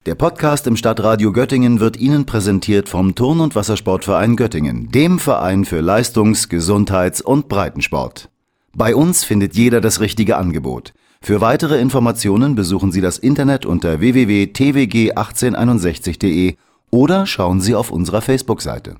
Der Podcast im Stadtradio Göttingen wird Ihnen präsentiert vom Turn- und Wassersportverein Göttingen, dem Verein für Leistungs-, Gesundheits- und Breitensport. Bei uns findet jeder das richtige Angebot. Für weitere Informationen besuchen Sie das Internet unter www.twg1861.de oder schauen Sie auf unserer Facebook-Seite.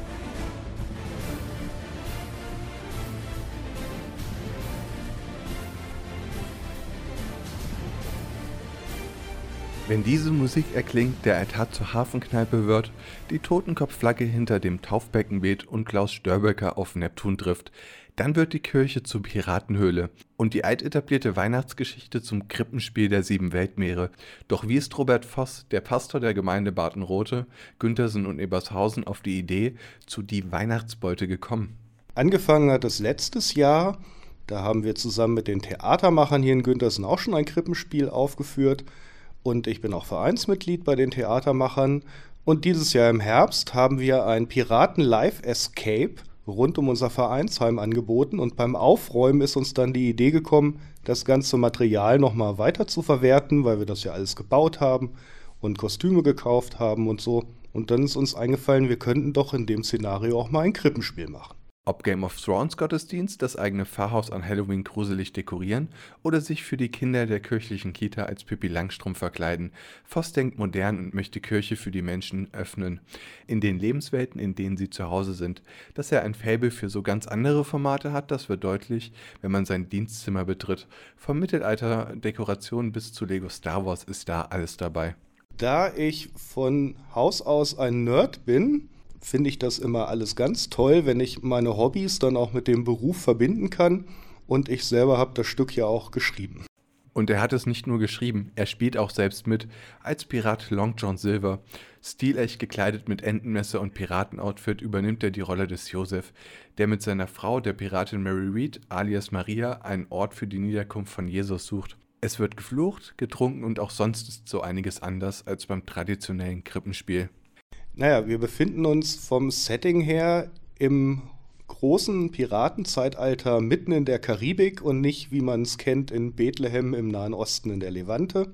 Wenn diese Musik erklingt, der Altar zur Hafenkneipe wird, die Totenkopfflagge hinter dem Taufbecken weht und Klaus Störbecker auf Neptun trifft, dann wird die Kirche zur Piratenhöhle und die altetablierte Weihnachtsgeschichte zum Krippenspiel der 7 Weltmeere. Doch wie ist Robert Voss, der Pastor der Gemeinde Bartenrothe, Güntersen und Ebershausen, auf die Idee zu Die Weihnachtsbeute gekommen? Angefangen hat es letztes Jahr, da haben wir zusammen mit den Theatermachern hier in Güntersen auch schon ein Krippenspiel aufgeführt. Und ich bin auch Vereinsmitglied bei den Theatermachern. Und dieses Jahr im Herbst haben wir ein Piraten-Live-Escape rund um unser Vereinsheim angeboten. Und beim Aufräumen ist uns dann die Idee gekommen, das ganze Material nochmal weiter zu verwerten, weil wir das ja alles gebaut haben und Kostüme gekauft haben und so. Und dann ist uns eingefallen, wir könnten doch in dem Szenario auch mal ein Krippenspiel machen. Ob Game of Thrones Gottesdienst, das eigene Pfarrhaus an Halloween gruselig dekorieren oder sich für die Kinder der kirchlichen Kita als Pippi Langstrumpf verkleiden, Voss denkt modern und möchte Kirche für die Menschen öffnen, in den Lebenswelten, in denen sie zu Hause sind. Dass er ein Faible für so ganz andere Formate hat, das wird deutlich, wenn man sein Dienstzimmer betritt. Vom Mittelalter-Dekoration bis zu Lego Star Wars ist da alles dabei. Da ich von Haus aus ein Nerd bin, finde ich das immer alles ganz toll, wenn ich meine Hobbys dann auch mit dem Beruf verbinden kann. Und ich selber habe das Stück ja auch geschrieben. Und er hat es nicht nur geschrieben, er spielt auch selbst mit, als Pirat Long John Silver. Stilecht gekleidet mit Entenmesser und Piratenoutfit übernimmt er die Rolle des Joseph, der mit seiner Frau, der Piratin Mary Read, alias Maria, einen Ort für die Niederkunft von Jesus sucht. Es wird geflucht, getrunken und auch sonst ist so einiges anders als beim traditionellen Krippenspiel. Naja, wir befinden uns vom Setting her im großen Piratenzeitalter mitten in der Karibik und nicht, wie man es kennt, in Bethlehem im Nahen Osten in der Levante.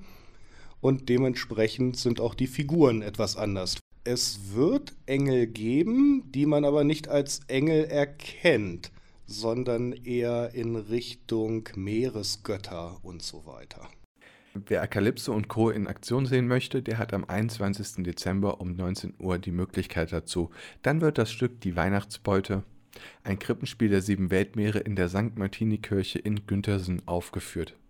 Und dementsprechend sind auch die Figuren etwas anders. Es wird Engel geben, die man aber nicht als Engel erkennt, sondern eher in Richtung Meeresgötter und so weiter. Wer Acalypso und Co. in Aktion sehen möchte, der hat am 21. Dezember um 19 Uhr die Möglichkeit dazu. Dann wird das Stück Die Weihnachtsbeute, ein Krippenspiel der 7 Weltmeere in der St. Martini-Kirche in Güntersen aufgeführt.